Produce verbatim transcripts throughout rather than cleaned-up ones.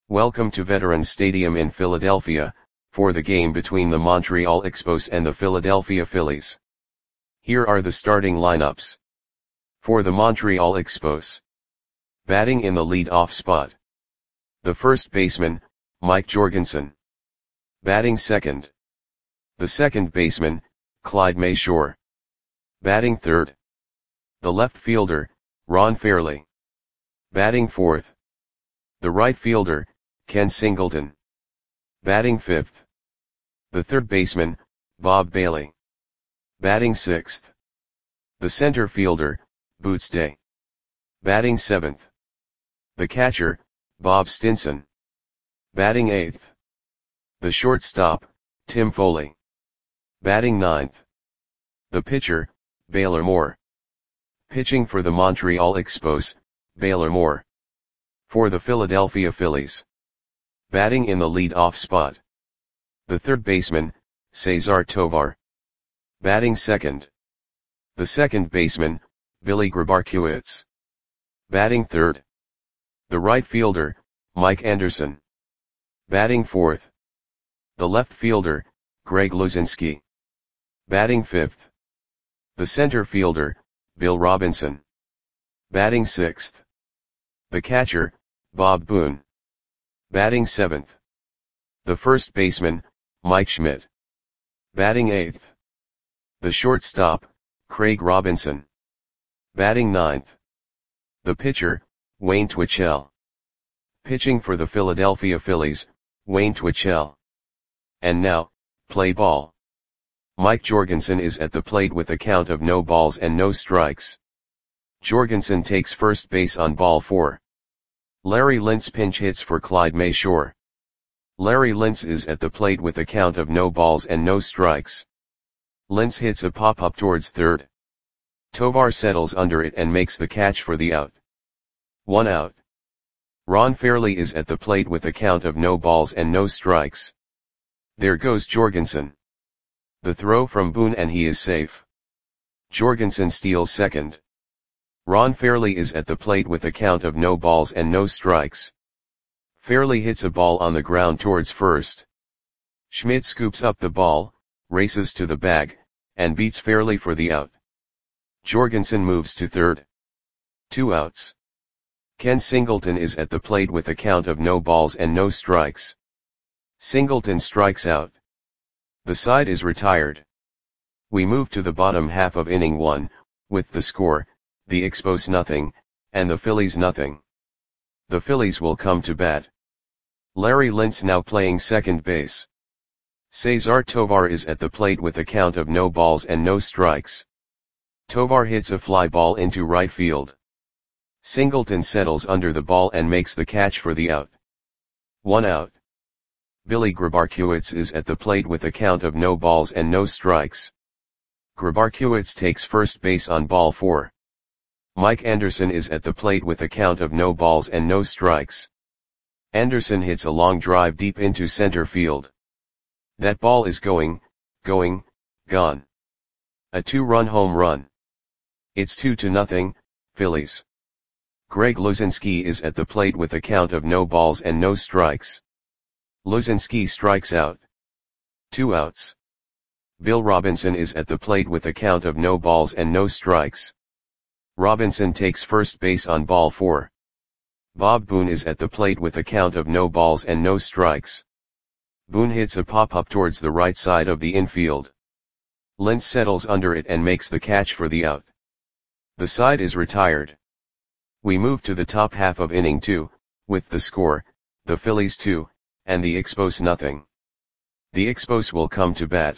Welcome to Veterans Stadium in Philadelphia, for the game between the Montreal Expos and the Philadelphia Phillies. Here are the starting lineups. For the Montreal Expos. Batting in the lead-off spot. The first baseman, Mike Jorgensen. Batting second. The second baseman, Clyde Mayshore. Batting third. The left fielder, Ron Fairly. Batting fourth. The right fielder, Ken Singleton. Batting fifth. The third baseman, Bob Bailey. Batting sixth. The center fielder, Boots Day. Batting seventh. The catcher, Bob Stinson. Batting eighth. The shortstop, Tim Foley. Batting ninth. The pitcher, Baylor Moore. Pitching for the Montreal Expos, Baylor Moore. For the Philadelphia Phillies. Batting in the lead-off spot. The third baseman, Cesar Tovar. Batting second. The second baseman, Billy Grabarkiewicz. Batting third. The right fielder, Mike Anderson. Batting fourth. The left fielder, Greg Luzinski. Batting fifth. The center fielder, Bill Robinson. Batting sixth. The catcher, Bob Boone. Batting seventh. The first baseman, Mike Schmidt. Batting eighth. The shortstop, Craig Robinson. Batting ninth. The pitcher, Wayne Twitchell. Pitching for the Philadelphia Phillies, Wayne Twitchell. And now, play ball. Mike Jorgensen is at the plate with a count of no balls and no strikes. Jorgensen takes first base on ball four. Larry Lintz pinch hits for Clyde Mayshore. Larry Lintz is at the plate with a count of no balls and no strikes. Lintz hits a pop-up towards third. Tovar settles under it and makes the catch for the out. One out. Ron Fairly is at the plate with a count of no balls and no strikes. There goes Jorgensen. The throw from Boone and he is safe. Jorgensen steals second. Ron Fairly is at the plate with a count of no balls and no strikes. Fairly hits a ball on the ground towards first. Schmidt scoops up the ball, races to the bag, and beats Fairly for the out. Jorgensen moves to third. Two outs. Ken Singleton is at the plate with a count of no balls and no strikes. Singleton strikes out. The side is retired. We move to the bottom half of inning one, with the score, the Expos nothing, and the Phillies nothing. The Phillies will come to bat. Larry Lintz now playing second base. Cesar Tovar is at the plate with a count of no balls and no strikes. Tovar hits a fly ball into right field. Singleton settles under the ball and makes the catch for the out. One out. Billy Grabarkiewicz is at the plate with a count of no balls and no strikes. Grabarkiewicz takes first base on ball four. Mike Anderson is at the plate with a count of no balls and no strikes. Anderson hits a long drive deep into center field. That ball is going, going, gone. A two-run home run. It's two to nothing, Phillies. Greg Luzinski is at the plate with a count of no balls and no strikes. Luzinski strikes out. Two outs. Bill Robinson is at the plate with a count of no balls and no strikes. Robinson takes first base on ball four. Bob Boone is at the plate with a count of no balls and no strikes. Boone hits a pop-up towards the right side of the infield. Lintz settles under it and makes the catch for the out. The side is retired. We move to the top half of inning two, with the score, the Phillies two, and the Expos nothing. The Expos will come to bat.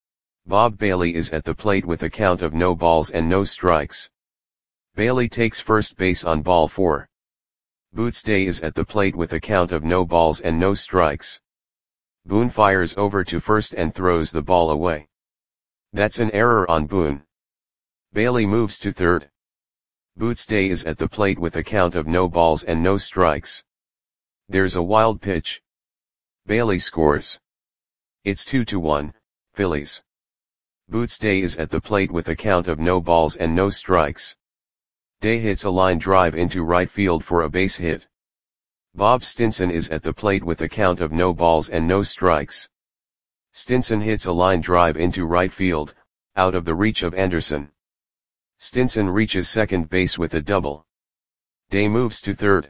Bob Bailey is at the plate with a count of no balls and no strikes. Bailey takes first base on ball four. Boots Day is at the plate with a count of no balls and no strikes. Boone fires over to first and throws the ball away. That's an error on Boone. Bailey moves to third. Boots Day is at the plate with a count of no balls and no strikes. There's a wild pitch. Bailey scores. It's two to one, Phillies. Boots Day is at the plate with a count of no balls and no strikes. Day hits a line drive into right field for a base hit. Bob Stinson is at the plate with a count of no balls and no strikes. Stinson hits a line drive into right field, out of the reach of Anderson. Stinson reaches second base with a double. Day moves to third.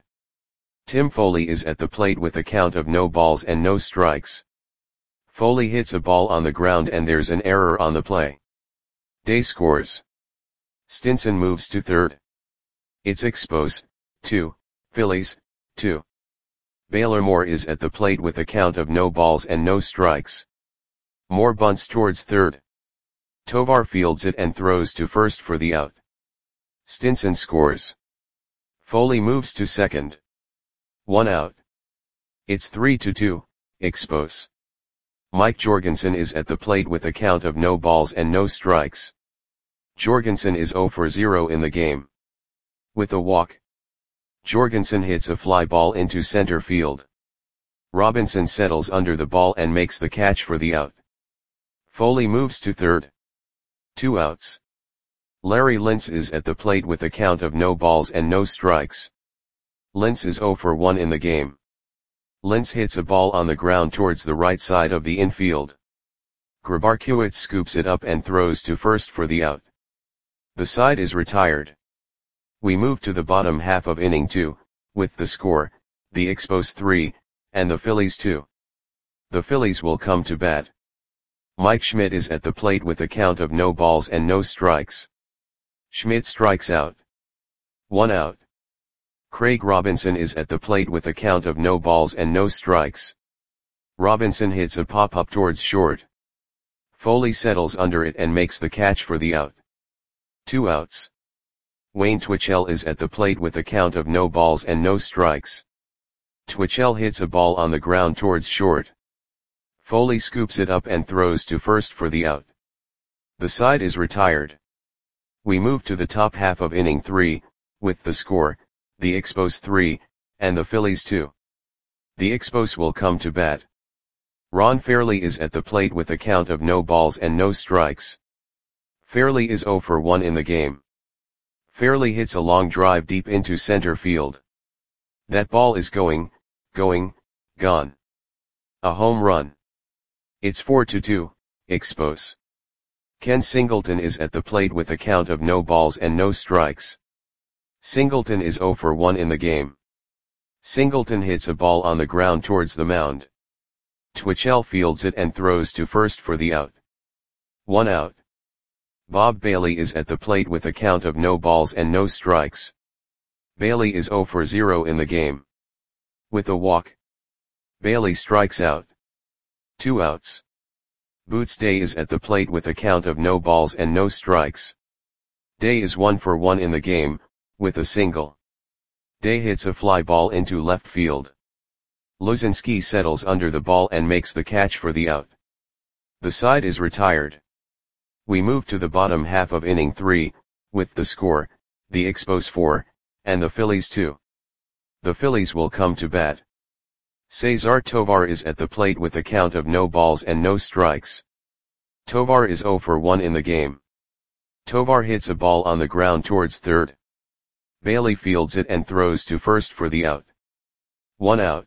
Tim Foley is at the plate with a count of no balls and no strikes. Foley hits a ball on the ground and there's an error on the play. Day scores. Stinson moves to third. It's Expos, two, Phillies, two. Baylor Moore is at the plate with a count of no balls and no strikes. Moore bunts towards third. Tovar fields it and throws to first for the out. Stinson scores. Foley moves to second. One out. It's three to two, Expos. Mike Jorgensen is at the plate with a count of no balls and no strikes. Jorgensen is zero for zero in the game. With a walk, Jorgensen hits a fly ball into center field. Robinson settles under the ball and makes the catch for the out. Foley moves to third. Two outs. Larry Lintz is at the plate with a count of no balls and no strikes. Lintz is zero for one in the game. Lintz hits a ball on the ground towards the right side of the infield. Grabarkiewicz scoops it up and throws to first for the out. The side is retired. We move to the bottom half of inning two, with the score, the Expos three, and the Phillies two. The Phillies will come to bat. Mike Schmidt is at the plate with a count of no balls and no strikes. Schmidt strikes out. One out. Craig Robinson is at the plate with a count of no balls and no strikes. Robinson hits a pop-up towards short. Foley settles under it and makes the catch for the out. Two outs. Wayne Twitchell is at the plate with a count of no balls and no strikes. Twitchell hits a ball on the ground towards short. Foley scoops it up and throws to first for the out. The side is retired. We move to the top half of inning three, with the score, the Expos three, and the Phillies two. The Expos will come to bat. Ron Fairley is at the plate with a count of no balls and no strikes. Fairley is zero for one in the game. Fairley hits a long drive deep into center field. That ball is going, going, gone. A home run. It's four to two, Expos. Ken Singleton is at the plate with a count of no balls and no strikes. Singleton is zero for one in the game. Singleton hits a ball on the ground towards the mound. Twitchell fields it and throws to first for the out. One out. Bob Bailey is at the plate with a count of no balls and no strikes. Bailey is zero for zero in the game. With a walk, Bailey strikes out. Two outs. Boots Day is at the plate with a count of no balls and no strikes. Day is one for one in the game, with a single. Day hits a fly ball into left field. Luzinski settles under the ball and makes the catch for the out. The side is retired. We move to the bottom half of inning three, with the score, the Expos four, and the Phillies two. The Phillies will come to bat. Cesar Tovar is at the plate with a count of no balls and no strikes. Tovar is zero for one in the game. Tovar hits a ball on the ground towards third. Bailey fields it and throws to first for the out. One out.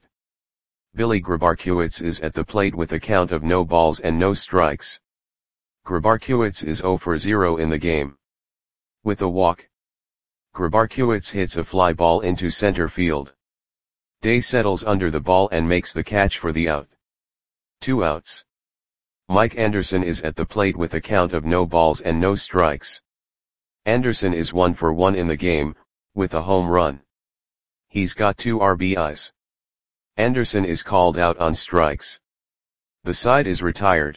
Billy Grabarkiewicz is at the plate with a count of no balls and no strikes. Grabarkiewicz is zero for zero in the game. With a walk, Grabarkiewicz hits a fly ball into center field. Day settles under the ball and makes the catch for the out. Two outs. Mike Anderson is at the plate with a count of no balls and no strikes. Anderson is one for one in the game, with a home run. He's got two R B Is. Anderson is called out on strikes. The side is retired.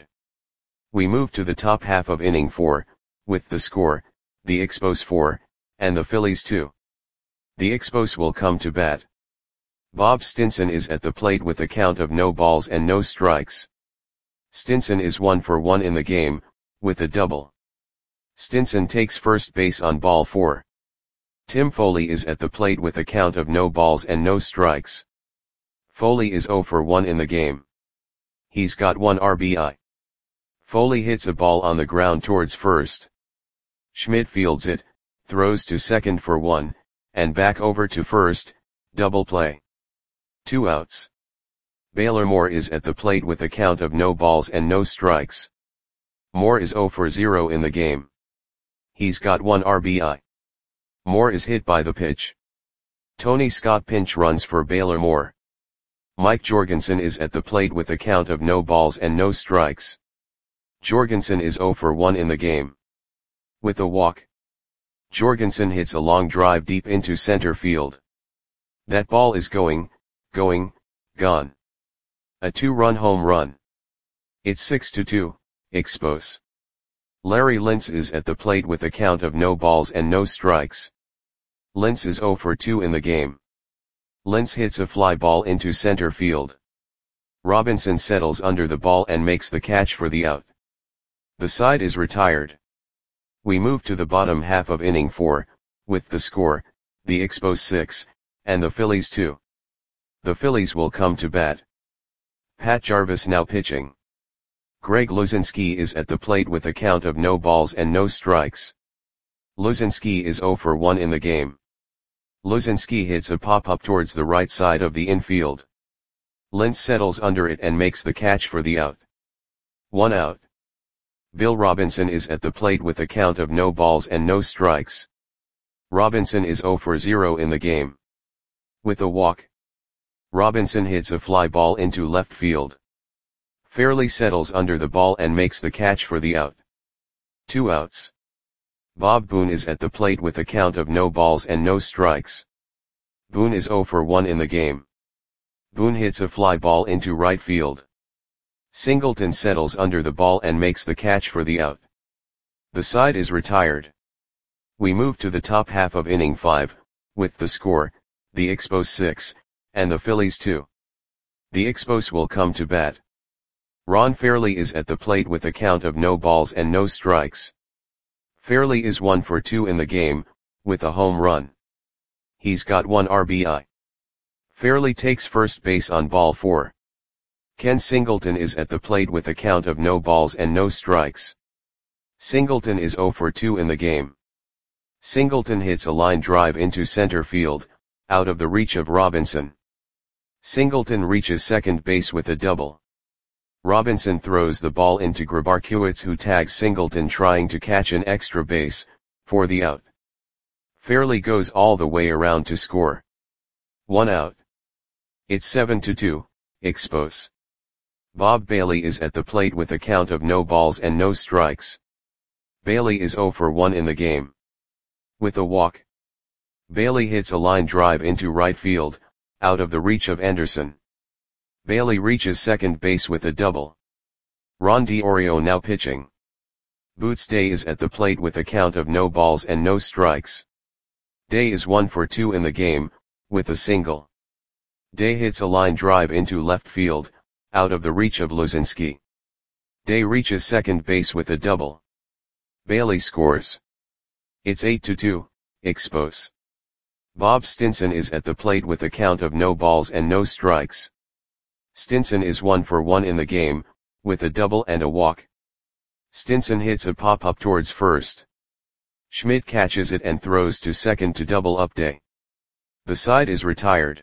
We move to the top half of inning four, with the score, the Expos four, and the Phillies two. The Expos will come to bat. Bob Stinson is at the plate with a count of no balls and no strikes. Stinson is one for one in the game, with a double. Stinson takes first base on ball four. Tim Foley is at the plate with a count of no balls and no strikes. Foley is zero for one in the game. He's got one R B I. Foley hits a ball on the ground towards first. Schmidt fields it, throws to second for one, and back over to first, double play. Two outs. Baylor Moore is at the plate with a count of no balls and no strikes. Moore is zero for zero in the game. He's got one R B I. Moore is hit by the pitch. Tony Scott pinch runs for Baylor Moore. Mike Jorgensen is at the plate with a count of no balls and no strikes. Jorgensen is zero for one in the game. With a walk, Jorgensen hits a long drive deep into center field. That ball is going, going, gone. A two-run home run. It's six to two, Expos. Larry Lintz is at the plate with a count of no balls and no strikes. Lintz is zero for two in the game. Lintz hits a fly ball into center field. Robinson settles under the ball and makes the catch for the out. The side is retired. We move to the bottom half of inning four, with the score, the Expos six, and the Phillies two. The Phillies will come to bat. Pat Jarvis now pitching. Greg Luzinski is at the plate with a count of no balls and no strikes. Luzinski is zero for one in the game. Luzinski hits a pop-up towards the right side of the infield. Lintz settles under it and makes the catch for the out. One out. Bill Robinson is at the plate with a count of no balls and no strikes. Robinson is zero for zero in the game. With a walk, Robinson hits a fly ball into left field. Fairley settles under the ball and makes the catch for the out. Two outs. Bob Boone is at the plate with a count of no balls and no strikes. Boone is zero for one in the game. Boone hits a fly ball into right field. Singleton settles under the ball and makes the catch for the out. The side is retired. We move to the top half of inning five, with the score, the Expos six, and the Phillies two. The Expos will come to bat. Ron Fairley is at the plate with a count of no balls and no strikes. Fairley is one for two in the game, with a home run. He's got one R B I. Fairley takes first base on ball four. Ken Singleton is at the plate with a count of no balls and no strikes. Singleton is zero for two in the game. Singleton hits a line drive into center field, out of the reach of Robinson. Singleton reaches second base with a double. Robinson throws the ball into Grabarkewicz, who tags Singleton trying to catch an extra base, for the out. Fairley goes all the way around to score. One out. It's seven to two, Expos. Bob Bailey is at the plate with a count of no balls and no strikes. Bailey is zero for one in the game. With a walk, Bailey hits a line drive into right field, out of the reach of Anderson. Bailey reaches second base with a double. Ron DiOrio now pitching. Boots Day is at the plate with a count of no balls and no strikes. Day is one for two in the game, with a single. Day hits a line drive into left field, out of the reach of Luzinski. Day reaches second base with a double. Bailey scores. It's eight to two, Expos. Bob Stinson is at the plate with a count of no balls and no strikes. Stinson is one for one in the game, with a double and a walk. Stinson hits a pop-up towards first. Schmidt catches it and throws to second to double up Day. The side is retired.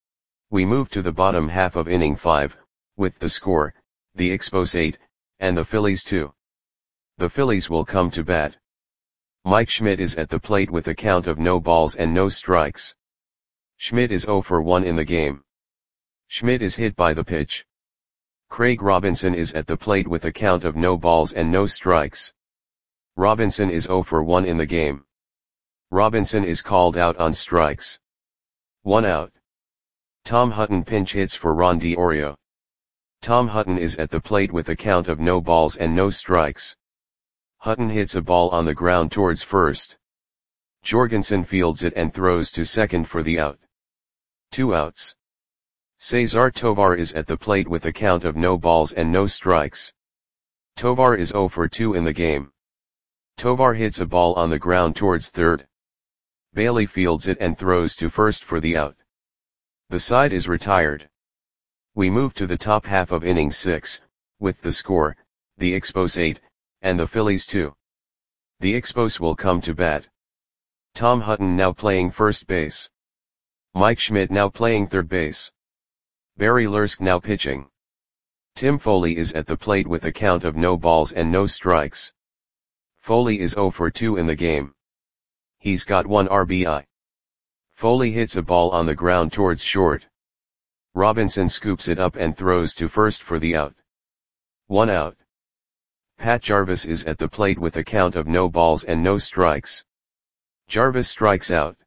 We move to the bottom half of inning five, with the score, the Expos eight, and the Phillies two. The Phillies will come to bat. Mike Schmidt is at the plate with a count of no balls and no strikes. Schmidt is zero for one in the game. Schmidt is hit by the pitch. Craig Robinson is at the plate with a count of no balls and no strikes. Robinson is zero for one in the game. Robinson is called out on strikes. One out. Tom Hutton pinch hits for Ron DiOrio. Tom Hutton is at the plate with a count of no balls and no strikes. Hutton hits a ball on the ground towards first. Jorgensen fields it and throws to second for the out. Two outs. Cesar Tovar is at the plate with a count of no balls and no strikes. Tovar is zero for two in the game. Tovar hits a ball on the ground towards third. Bailey fields it and throws to first for the out. The side is retired. We move to the top half of inning six, with the score, the Expos eight, and the Phillies two. The Expos will come to bat. Tom Hutton now playing first base. Mike Schmidt now playing third base. Barry Lursk now pitching. Tim Foley is at the plate with a count of no balls and no strikes. Foley is oh for two in the game. He's got one R B I. Foley hits a ball on the ground towards short. Robinson scoops it up and throws to first for the out. One out. Pat Jarvis is at the plate with a count of no balls and no strikes. Jarvis strikes out.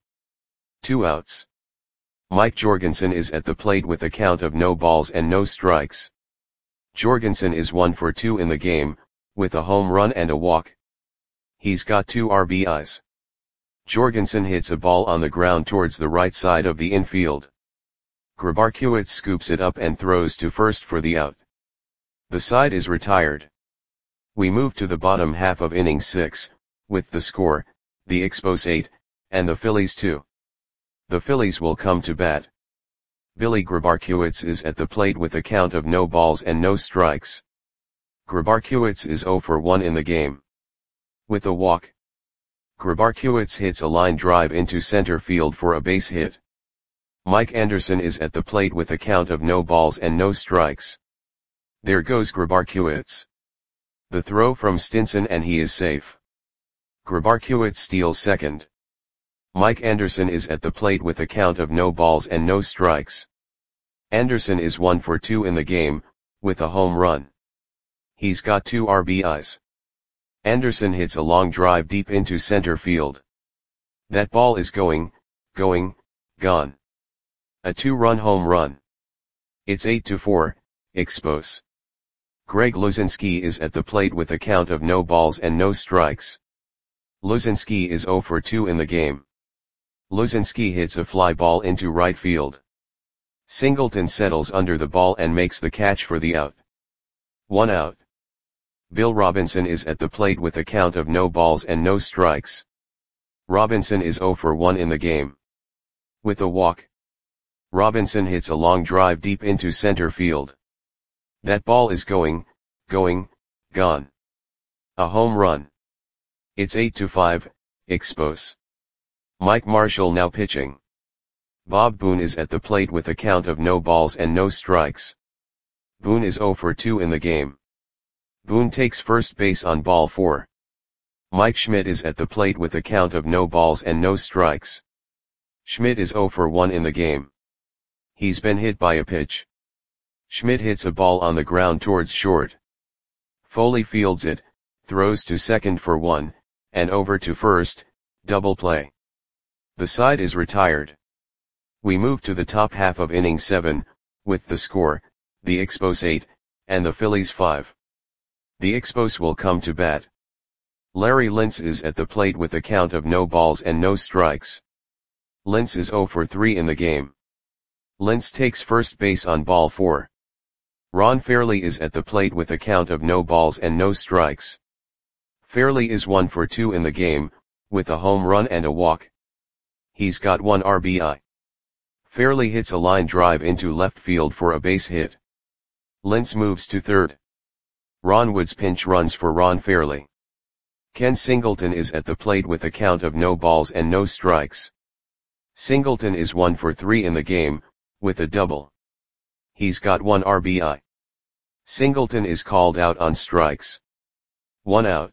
Two outs. Mike Jorgensen is at the plate with a count of no balls and no strikes. Jorgensen is one for two in the game, with a home run and a walk. He's got two R B Is. Jorgensen hits a ball on the ground towards the right side of the infield. Grabarkiewicz scoops it up and throws to first for the out. The side is retired. We move to the bottom half of inning six, with the score, the Expos eight, and the Phillies two. The Phillies will come to bat. Billy Grabarkiewicz is at the plate with a count of no balls and no strikes. Grabarkiewicz is oh for one in the game. With a walk. Grabarkiewicz hits a line drive into center field for a base hit. Mike Anderson is at the plate with a count of no balls and no strikes. There goes Grabarkiewicz. The throw from Stinson and he is safe. Grabarkiewicz steals second. Mike Anderson is at the plate with a count of no balls and no strikes. Anderson is one for two in the game, with a home run. He's got two R B Is. Anderson hits a long drive deep into center field. That ball is going, going, gone. A two-run home run. It's eight to four, Expos. Greg Luzinski is at the plate with a count of no balls and no strikes. Luzinski is oh for two in the game. Luzinski hits a fly ball into right field. Singleton settles under the ball and makes the catch for the out. One out. Bill Robinson is at the plate with a count of no balls and no strikes. Robinson is oh for one in the game. With a walk. Robinson hits a long drive deep into center field. That ball is going, going, gone. A home run. It's eight to five, Expos. Mike Marshall now pitching. Bob Boone is at the plate with a count of no balls and no strikes. Boone is oh for two in the game. Boone takes first base on ball four. Mike Schmidt is at the plate with a count of no balls and no strikes. Schmidt is oh for one in the game. He's been hit by a pitch. Schmidt hits a ball on the ground towards short. Foley fields it, throws to second for one, and over to first, double play. The side is retired. We move to the top half of inning seven, with the score, the Expos eight, and the Phillies five. The Expos will come to bat. Larry Lintz is at the plate with a count of no balls and no strikes. Lintz is oh for three in the game. Lintz takes first base on ball four. Ron Fairley is at the plate with a count of no balls and no strikes. Fairley is one for two in the game, with a home run and a walk. He's got one R B I. Fairley hits a line drive into left field for a base hit. Lintz moves to third. Ron Woods pinch runs for Ron Fairley. Ken Singleton is at the plate with a count of no balls and no strikes. Singleton is one for three in the game, with a double. He's got one R B I. Singleton is called out on strikes. One out.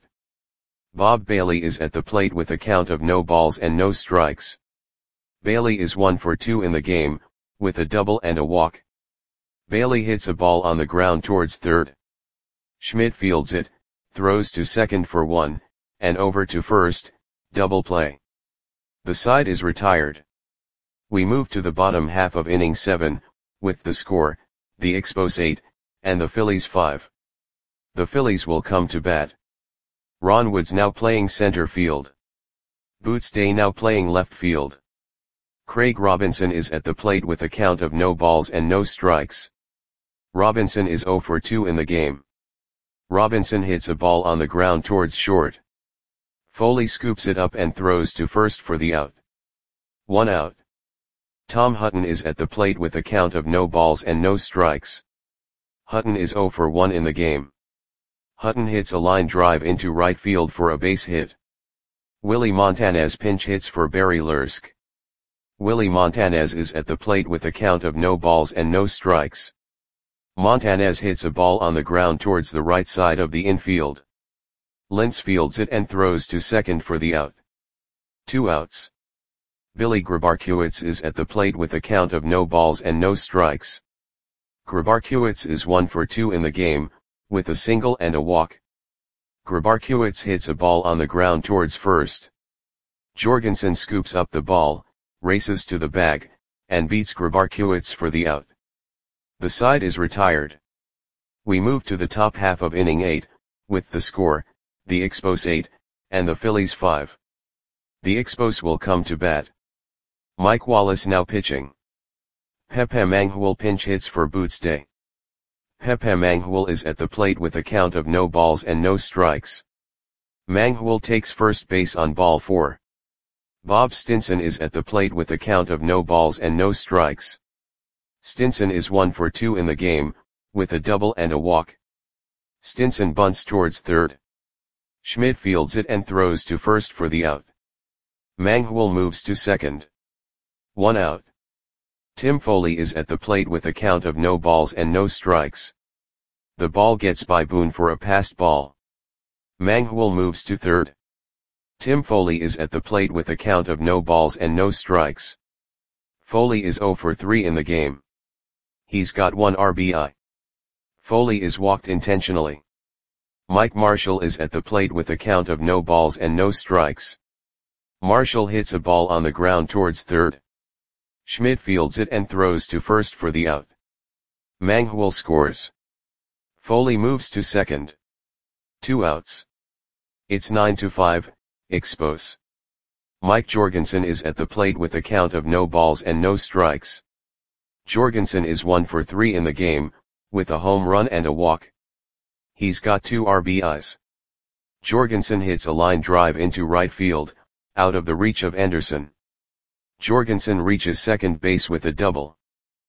Bob Bailey is at the plate with a count of no balls and no strikes. Bailey is one for two in the game, with a double and a walk. Bailey hits a ball on the ground towards third. Schmidt fields it, throws to second for one, and over to first, double play. The side is retired. We move to the bottom half of inning seven, with the score, the Expos eight, and the Phillies five. The Phillies will come to bat. Ron Woods now playing center field. Boots Day now playing left field. Craig Robinson is at the plate with a count of no balls and no strikes. Robinson is oh for two in the game. Robinson hits a ball on the ground towards short. Foley scoops it up and throws to first for the out. One out. Tom Hutton is at the plate with a count of no balls and no strikes. Hutton is oh for one in the game. Hutton hits a line drive into right field for a base hit. Willie Montanez pinch hits for Barry Lursk. Willie Montanez is at the plate with a count of no balls and no strikes. Montanez hits a ball on the ground towards the right side of the infield. Lentz fields it and throws to second for the out. Two outs. Billy Grabarkiewicz is at the plate with a count of no balls and no strikes. Grabarkiewicz is one for two in the game, with a single and a walk. Grabarkiewicz hits a ball on the ground towards first. Jorgensen scoops up the ball, races to the bag, and beats Grabarkiewicz for the out. The side is retired. We move to the top half of inning eight, with the score, the Expos eight, and the Phillies five. The Expos will come to bat. Mike Wallace now pitching. Pepe Mangual pinch hits for Boots Day. Pepe Mangual is at the plate with a count of no balls and no strikes. Mangual takes first base on ball four. Bob Stinson is at the plate with a count of no balls and no strikes. Stinson is one for two in the game, with a double and a walk. Stinson bunts towards third. Schmidt fields it and throws to first for the out. Mangual moves to second. One out. Tim Foley is at the plate with a count of no balls and no strikes. The ball gets by Boone for a passed ball. Mangual moves to third. Tim Foley is at the plate with a count of no balls and no strikes. Foley is zero for three in the game. He's got one R B I. Foley is walked intentionally. Mike Marshall is at the plate with a count of no balls and no strikes. Marshall hits a ball on the ground towards third. Schmidt fields it and throws to first for the out. Mangual scores. Foley moves to second. Two outs. It's nine to five, Expos. Mike Jorgensen is at the plate with a count of no balls and no strikes. Jorgensen is one for three in the game, with a home run and a walk. He's got two R B Is. Jorgensen hits a line drive into right field, out of the reach of Anderson. Jorgensen reaches second base with a double.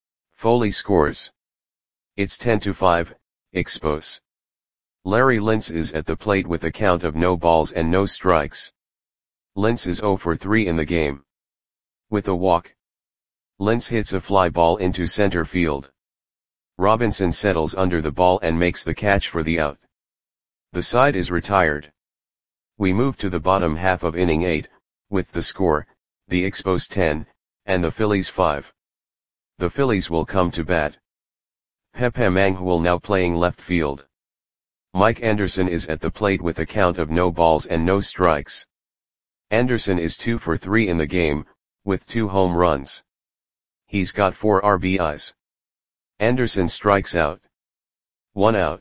Foley scores. It's ten to five, Expos. Larry Lentz is at the plate with a count of no balls and no strikes. Lentz is zero for three in the game. With a walk. Lentz hits a fly ball into center field. Robinson settles under the ball and makes the catch for the out. The side is retired. We move to the bottom half of inning eight, with the score, the Expos ten, and the Phillies five. The Phillies will come to bat. Pepe Mangual now playing left field. Mike Anderson is at the plate with a count of no balls and no strikes. Anderson is two for three in the game, with two home runs. He's got four R B Is. Anderson strikes out. One out.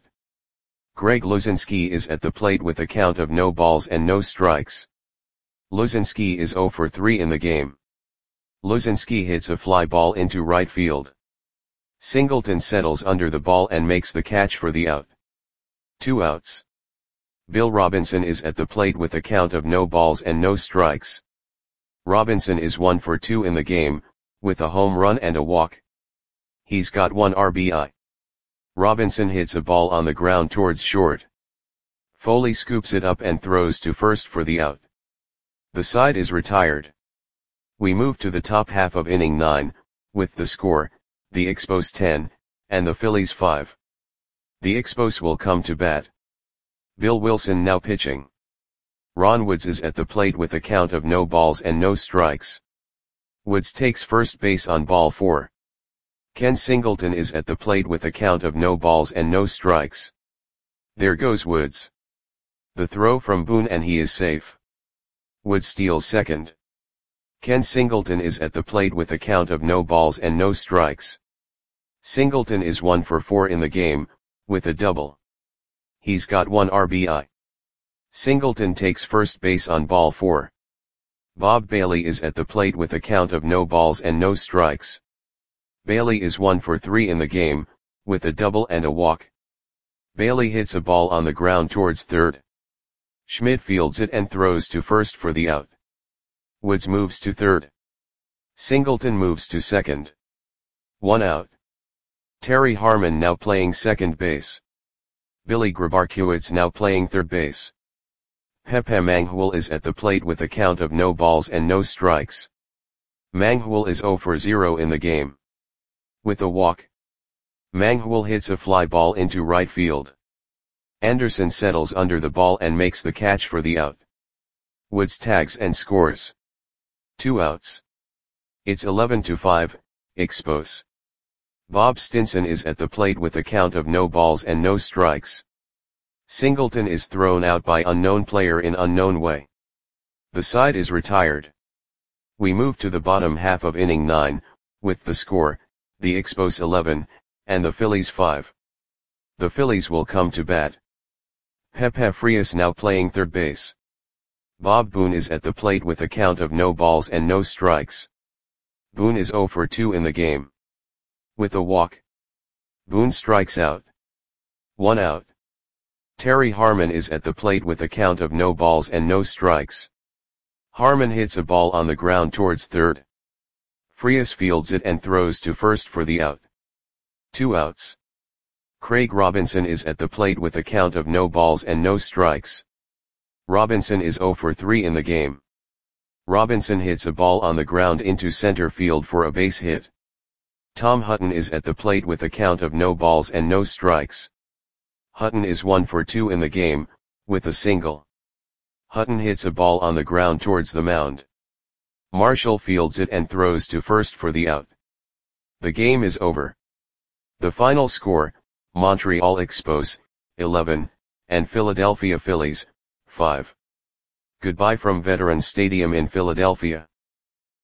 Greg Luzinski is at the plate with a count of no balls and no strikes. Luzinski is zero for three in the game. Luzinski hits a fly ball into right field. Singleton settles under the ball and makes the catch for the out. Two outs. Bill Robinson is at the plate with a count of no balls and no strikes. Robinson is one for two in the game, with a home run and a walk. He's got one R B I. Robinson hits a ball on the ground towards short. Foley scoops it up and throws to first for the out. The side is retired. We move to the top half of inning nine, with the score, the Expos ten, and the Phillies five. The Expos will come to bat. Bill Wilson now pitching. Ron Woods is at the plate with a count of no balls and no strikes. Woods takes first base on ball four. Ken Singleton is at the plate with a count of no balls and no strikes. There goes Woods. The throw from Boone and he is safe. Woods steals second. Ken Singleton is at the plate with a count of no balls and no strikes. Singleton is one for four in the game, with a double. He's got one R B I. Singleton takes first base on ball four. Bob Bailey is at the plate with a count of no balls and no strikes. Bailey is one for three in the game, with a double and a walk. Bailey hits a ball on the ground towards third. Schmidt fields it and throws to first for the out. Woods moves to third. Singleton moves to second. One out. Terry Harmon now playing second base. Billy Grabarkiewicz now playing third base. Pepe Mangual is at the plate with a count of no balls and no strikes. Manghul is zero for zero in the game. With a walk, Manghul hits a fly ball into right field. Anderson settles under the ball and makes the catch for the out. Woods tags and scores. Two outs. It's eleven to five, Expos. Bob Stinson is at the plate with a count of no balls and no strikes. Singleton is thrown out by unknown player in unknown way. The side is retired. We move to the bottom half of inning nine, with the score, the Expos eleven, and the Phillies five. The Phillies will come to bat. Pepe Frias now playing third base. Bob Boone is at the plate with a count of no balls and no strikes. Boone is zero for two in the game. With a walk, Boone strikes out. One out. Terry Harmon is at the plate with a count of no balls and no strikes. Harmon hits a ball on the ground towards third. Frias fields it and throws to first for the out. Two outs. Craig Robinson is at the plate with a count of no balls and no strikes. Robinson is zero for three in the game. Robinson hits a ball on the ground into center field for a base hit. Tom Hutton is at the plate with a count of no balls and no strikes. Hutton is one for two in the game, with a single. Hutton hits a ball on the ground towards the mound. Marshall fields it and throws to first for the out. The game is over. The final score, Montreal Expos, eleven, and Philadelphia Phillies, five. Goodbye from Veterans Stadium in Philadelphia.